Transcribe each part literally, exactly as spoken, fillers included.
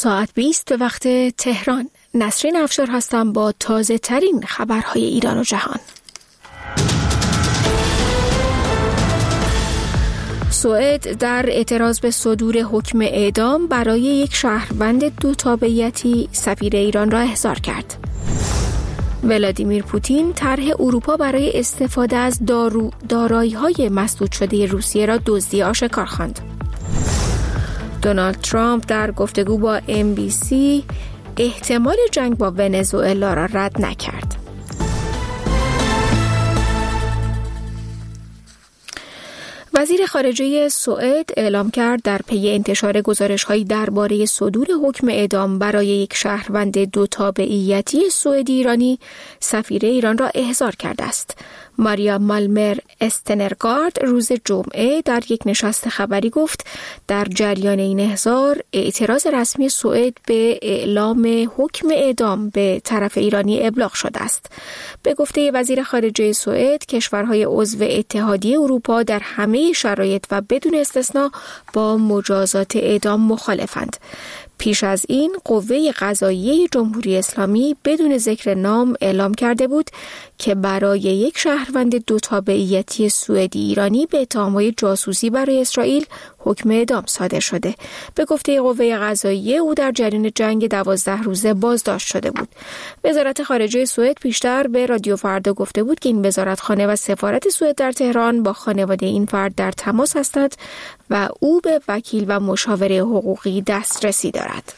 ساعت بیست به وقت تهران. نسرین افشار هستم با تازه ترین خبرهای ایران و جهان. سوئد در اعتراض به صدور حکم اعدام برای یک شهروند دو تابعیتی سفیر ایران را احضار کرد. ولادیمیر پوتین طرح اروپا برای استفاده از دارو دارایی‌های مسدود شده روسیه را دزدی آشکار خواند. دونالد ترامپ در گفتگو با ام بی سی احتمال جنگ با ونزوئلا را رد نکرد. وزیر خارجه سوئد اعلام کرد در پی انتشار گزارش‌هایی درباره صدور حکم اعدام برای یک شهروند دو تابعیتی سوئدی ایرانی سفیر ایران را احضار کرده است. ماریا مالمر استنرگارد روز جمعه در یک نشست خبری گفت در جریان این احضار اعتراض رسمی سوئد به اعلام حکم اعدام به طرف ایرانی ابلاغ شده است. به گفته وزیر خارجه سوئد، کشورهای عضو اتحادیه اروپا در همه شرایط و بدون استثنا با مجازات اعدام مخالفند. پیش از این قوه قضاییه جمهوری اسلامی بدون ذکر نام اعلام کرده بود که برای یک شهروند دو تابعیتی سوئدی ایرانی به اتهام‌های جاسوسی برای اسرائیل حکم اعدام صادر شده. به گفته قوه قضاییه او در جریان جنگ دوازده روزه بازداشت شده بود. وزارت خارجه سوئد پیشتر به رادیو فردا گفته بود که این وزارتخانه و سفارت سوئد در تهران با خانواده این فرد در تماس هستند و او به وکیل و مشاور حقوقی دسترسی دارد.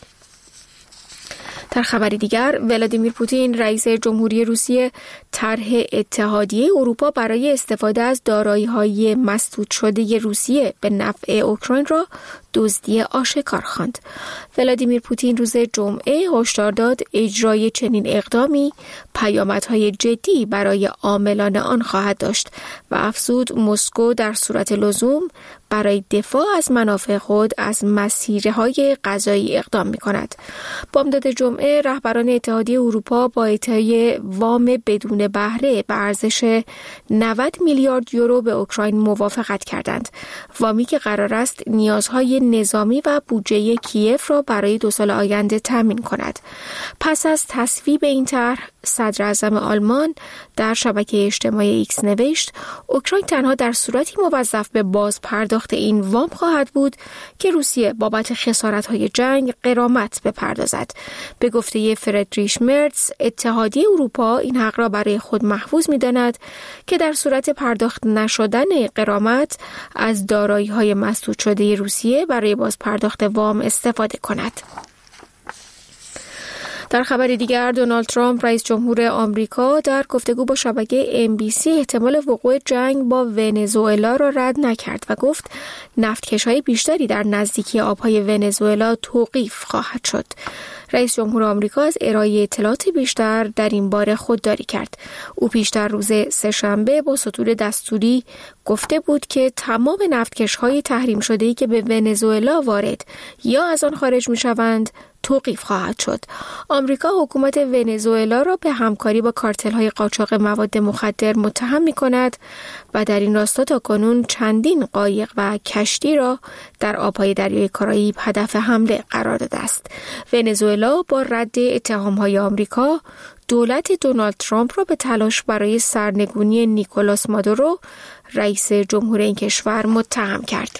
در خبری دیگر، ولادیمیر پوتین رئیس جمهوری روسیه طرح اتحادیه اروپا برای استفاده از دارایی‌های مسدود شده روسیه به نفع اوکراین را دزدی آشکار خواند. ولادیمیر پوتین روز جمعه هشدار داد اجرای چنین اقدامی پیامدهای جدی برای عاملان آن خواهد داشت و افزود مسکو در صورت لزوم برای دفاع از منافع خود از مسیرهای قضایی اقدام می‌کند. بامداد جمعه رهبران اتحادیه اروپا با اعطای وام بدون بهره به ارزش نود میلیارد یورو به اوکراین موافقت کردند. وامی که قرار است نیازهای نظامی و بودجه کیف را برای دو سال آینده تامین کند. پس از تصویب این طرح، صدر اعظم آلمان در شبکه اجتماعی ایکس نوشت اوکراین تنها در صورتی موظف به باز پرداخت این وام خواهد بود که روسیه بابت خسارت‌های جنگ غرامت بپردازد. به گفته فردریش مرتز، اتحادیه اروپا این حق را برای خود محفوظ می‌داند که در صورت پرداخت نشدن غرامت از دارایی‌های مسدود شده روسیه برای باز پرداخت وام استفاده کند. در خبر دیگر، دونالد ترامپ رئیس جمهور آمریکا در گفتگو با شبکه ام بی سی احتمال وقوع جنگ با ونزوئلا را رد نکرد و گفت نفتکش‌های بیشتری در نزدیکی آبهای ونزوئلا توقیف خواهد شد. رئیس جمهور آمریکا از ارائه اطلاعات بیشتر در این باره خودداری کرد. او پیشتر روز سه‌شنبه با سطور دستوری گفته بود که تمام نفتکش‌های تحریم شده‌ای که به ونزوئلا وارد یا از آن خارج می‌شوند توقیف خواهد شد. آمریکا حکومت ونزوئلا را به همکاری با کارتل‌های قاچاق مواد مخدر متهم می‌کند و در این راستا تاکنون چندین قایق و کشتی را در آبهای دریای کارائیب هدف حمله قرار داده است. ونزوئلا با رد اتهام‌های آمریکا دولت دونالد ترامپ را به تلاش برای سرنگونی نیکولاس مادورو رئیس جمهور این کشور متهم کرد.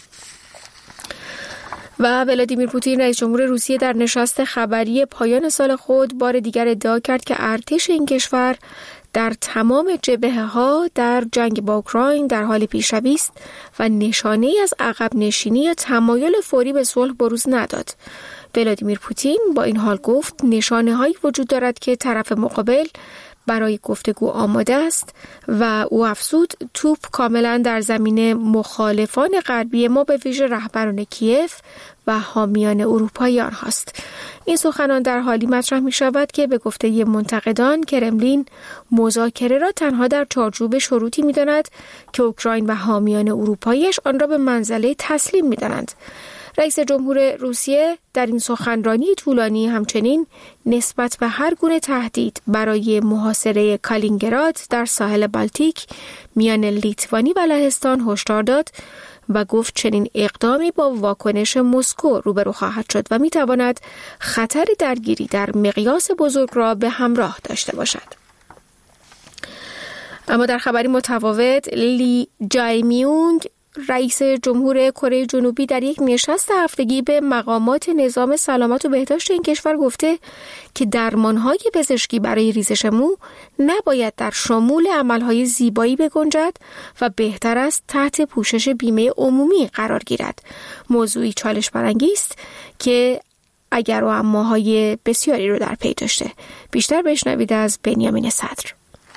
و ولادیمیر پوتین رئیس جمهور روسیه در نشست خبری پایان سال خود بار دیگر ادعا کرد که ارتش این کشور در تمام جبهه‌ها در جنگ با اوکراین در حال پیشروی است و نشانه‌ای از عقب نشینی یا تمایل فوری به صلح بروز نداد. ولادیمیر پوتین با این حال گفت نشانه‌هایی وجود دارد که طرف مقابل برای گفتگو آماده است و او افزود توپ کاملا در زمین مخالفان غربی ما به ویژه رهبران کیف و حامیان اروپایی آنهاست. این سخنان در حالی مطرح می شود که به گفته منتقدان کرملین مذاکره را تنها در چارچوب شروطی می داند که اوکراین و حامیان اروپاییش آن را به منزله تسلیم می دانند. رئیس جمهور روسیه در این سخنرانی طولانی همچنین نسبت به هر گونه تهدید برای محاصره کالینینگراد در ساحل بالتیک میان لیتوانی و لهستان هشدار داد و گفت چنین اقدامی با واکنش مسکو روبرو خواهد شد و میتواند خطر درگیری در مقیاس بزرگ را به همراه داشته باشد. اما در خبری متفاوت، لی جای-میونگ رئیس جمهور کره جنوبی در یک نشست هفتگی به مقامات نظام سلامت و بهداشت این کشور گفته که درمانهای پزشکی برای ریزش مو نباید در شمول عملهای زیبایی بگنجد و بهتر است تحت پوشش بیمه عمومی قرار گیرد. موضوعی چالش برانگیز است که اگر و اماهای بسیاری رو در پی داشته. بیشتر بشنوید از بنیامین صدر.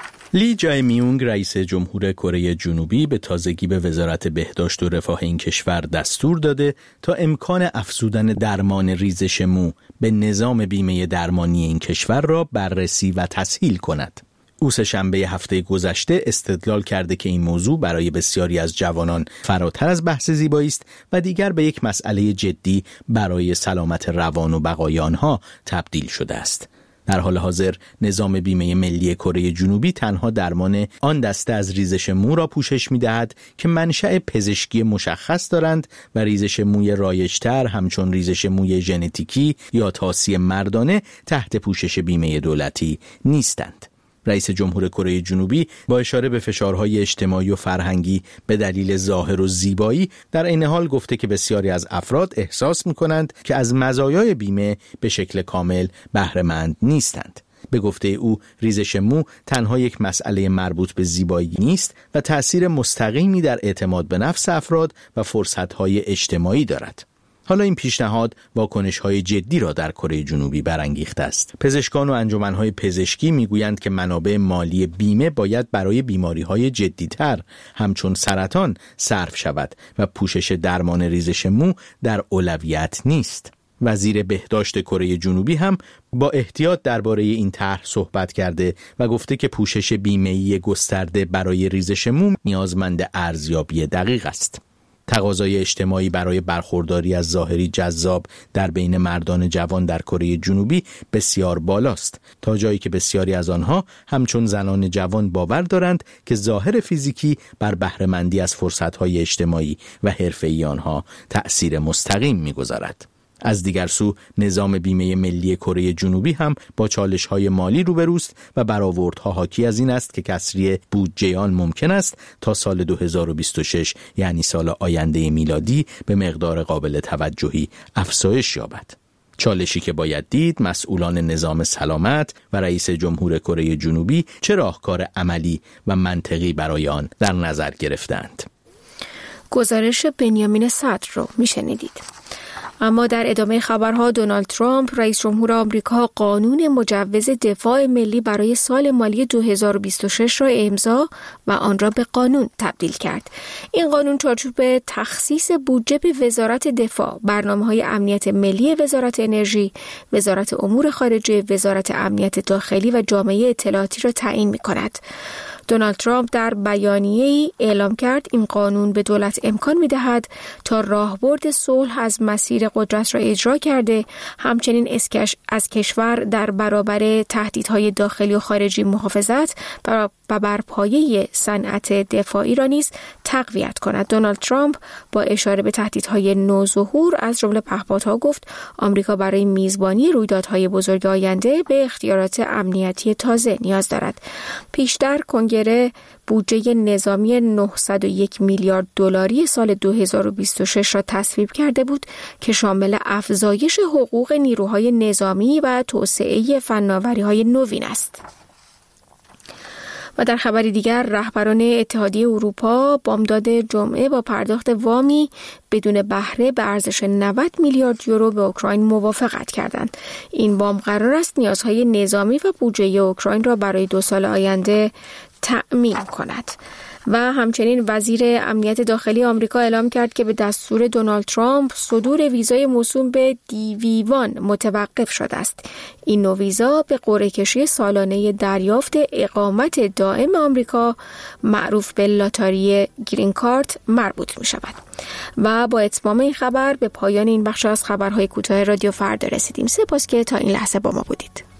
لی جای-میونگ رئیس جمهور کره جنوبی به تازگی به وزارت بهداشت و رفاه این کشور دستور داده تا امکان افزودن درمان ریزش مو به نظام بیمه درمانی این کشور را بررسی و تسهیل کند. او سه‌شنبه هفته گذشته استدلال کرده که این موضوع برای بسیاری از جوانان فراتر از بحث زیبایی است و دیگر به یک مسئله جدی برای سلامت روان و بقای آنها تبدیل شده است. در حال حاضر نظام بیمه ملی کره جنوبی تنها درمان آن دسته از ریزش مو را پوشش می‌دهد که منشأ پزشکی مشخص دارند و ریزش موی رایج‌تر همچون ریزش موی ژنتیکی یا طاسی مردانه تحت پوشش بیمه دولتی نیستند. رئیس جمهور کره جنوبی با اشاره به فشارهای اجتماعی و فرهنگی به دلیل ظاهر و زیبایی در عین حال گفته که بسیاری از افراد احساس می‌کنند که از مزایای بیمه به شکل کامل بهره مند نیستند. به گفته او ریزش مو تنها یک مسئله مربوط به زیبایی نیست و تأثیر مستقیمی در اعتماد به نفس افراد و فرصت‌های اجتماعی دارد. حالا این پیشنهاد واکنش‌های جدی را در کره جنوبی برانگیخته است. پزشکان و انجمن‌های پزشکی می‌گویند که منابع مالی بیمه باید برای بیماری‌های جدی‌تر همچون سرطان صرف شود و پوشش درمان ریزش مو در اولویت نیست. وزیر بهداشت کره جنوبی هم با احتیاط درباره این طرح صحبت کرده و گفته که پوشش بیمه‌ای گسترده برای ریزش مو نیازمند ارزیابی دقیق است. تقاضای اجتماعی برای برخورداری از ظاهری جذاب در بین مردان جوان در کره جنوبی بسیار بالاست، تا جایی که بسیاری از آنها همچون زنان جوان باور دارند که ظاهر فیزیکی بر بهره‌مندی از فرصت‌های اجتماعی و حرفه‌ای آنها تأثیر مستقیم می‌گذارد. از دیگر سو نظام بیمه ملی کره جنوبی هم با چالش‌های مالی روبروست و برآوردها حاکی از این است که کسری بودجه آن ممکن است تا سال دو هزار و بیست و شش یعنی سال آینده میلادی به مقدار قابل توجهی افزایش یابد. چالشی که باید دید مسئولان نظام سلامت و رئیس جمهور کره جنوبی چه راهکار عملی و منطقی برای آن در نظر گرفتند. گزارش بنیامین صدر رو میشنیدید. اما در ادامه خبرها دونالد ترامپ رئیس جمهور آمریکا قانون مجوز دفاع ملی برای سال مالی دو هزار و بیست و شش را امضا و آن را به قانون تبدیل کرد. این قانون چارچوب تخصیص بودجه به وزارت دفاع، برنامه‌های امنیت ملی وزارت انرژی، وزارت امور خارجه، وزارت امنیت داخلی و جامعه اطلاعاتی را تعیین می‌کند. دونالد ترامپ در بیانیه‌ای اعلام کرد این قانون به دولت امکان می‌دهد تا راهبرد صلح از مسیر قدرت را اجرا کرده، همچنین اسکش از کشور در برابر تهدیدهای داخلی و خارجی محافظت و بر پایه صنعت دفاعی را نیز تقویت کند. دونالد ترامپ با اشاره به تهدیدهای نوظهور از جمله پهپادها گفت آمریکا برای میزبانی رویدادهای بزرگ آینده به اختیارات امنیتی تازه نیاز دارد. پیشتر کنگره بودجه نظامی نهصد و یک میلیارد دلاری سال دو هزار و بیست و شش را تصویب کرده بود که شامل افزایش حقوق نیروهای نظامی و توسعه فناوری‌های نوین است. و در خبری دیگر رهبران اتحادیه اروپا بامداد جمعه با پرداخت وامی بدون بهره به ارزش نود میلیارد یورو به اوکراین موافقت کردند. این وام قرار است نیازهای نظامی و بودجه اوکراین را برای دو سال آینده تأمین کند. و همچنین وزیر امنیت داخلی آمریکا اعلام کرد که به دستور دونالد ترامپ صدور ویزای موسوم به دی وی وان متوقف شده است. این نوع ویزا به قرعه کشی سالانه دریافت اقامت دائم آمریکا معروف به لاتاری گرین کارت مربوط می شود. و با اتمام این خبر به پایان این بخش از خبرهای کوتاه رادیو فردا رسیدیم. سپاس که تا این لحظه با ما بودید.